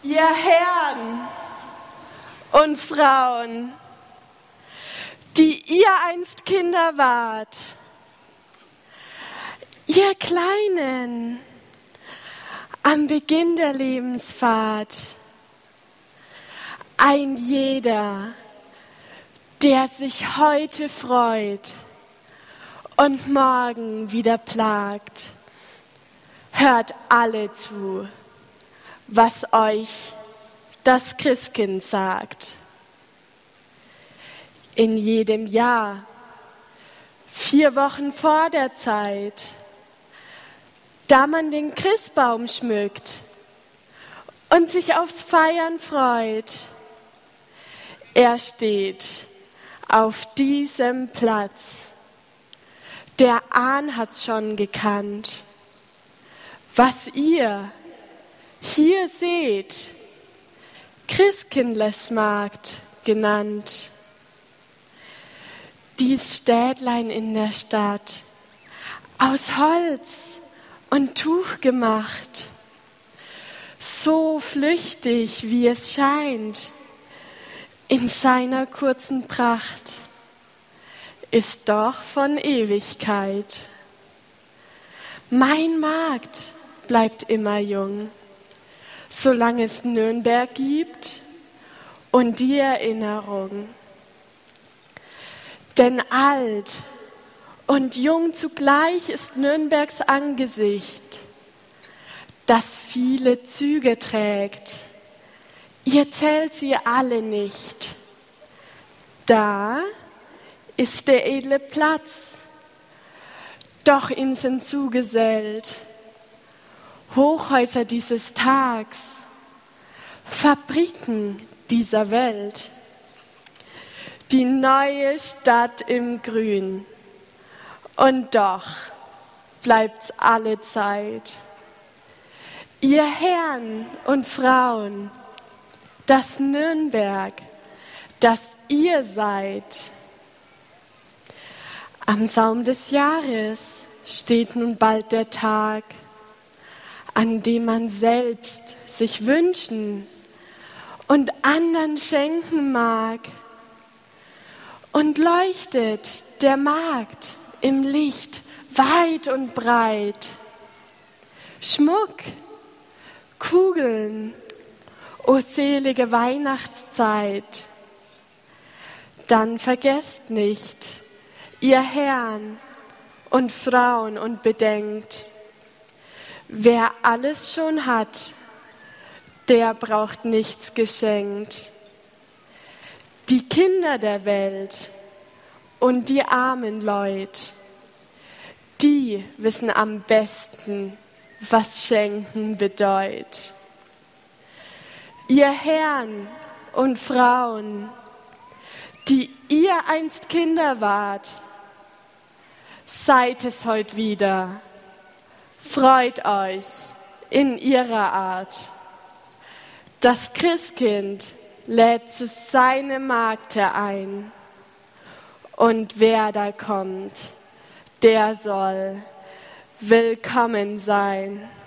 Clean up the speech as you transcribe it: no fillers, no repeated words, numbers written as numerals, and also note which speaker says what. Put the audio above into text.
Speaker 1: Ihr Herren und Frauen, die ihr einst Kinder wart, ihr Kleinen am Beginn der Lebensfahrt, ein jeder, der sich heute freut und morgen wieder plagt, hört alle zu, was euch das Christkind sagt. In jedem Jahr, 4 Wochen vor der Zeit, da man den Christbaum schmückt und sich aufs Feiern freut, er steht auf diesem Platz. Der Ahn hat's schon gekannt. Was ihr hier seht, Christkindlesmarkt genannt. Dies Städtlein in der Stadt, aus Holz und Tuch gemacht, so flüchtig wie es scheint, in seiner kurzen Pracht, ist doch von Ewigkeit. Mein Markt bleibt immer jung, solange es Nürnberg gibt und die Erinnerung. Denn alt und jung zugleich ist Nürnbergs Angesicht, das viele Züge trägt. Ihr zählt sie alle nicht. Da ist der edle Platz, doch ihm sind zugesellt Hochhäuser dieses Tags, Fabriken dieser Welt. Die neue Stadt im Grün. Und doch bleibt's alle Zeit. Ihr Herren und Frauen, das Nürnberg, das ihr seid. Am Saum des Jahres steht nun bald der Tag, an dem man selbst sich wünschen und anderen schenken mag. Und leuchtet der Markt im Licht weit und breit. Schmuck, Kugeln, o selige Weihnachtszeit. Dann vergesst nicht, ihr Herren und Frauen, und bedenkt, wer alles schon hat, der braucht nichts geschenkt. Die Kinder der Welt und die armen Leute, die wissen am besten, was Schenken bedeutet. Ihr Herren und Frauen, die ihr einst Kinder wart, seid es heute wieder. Freut euch in ihrer Art. Das Christkind lädt zu seinem Markte ein. Und wer da kommt, der soll willkommen sein.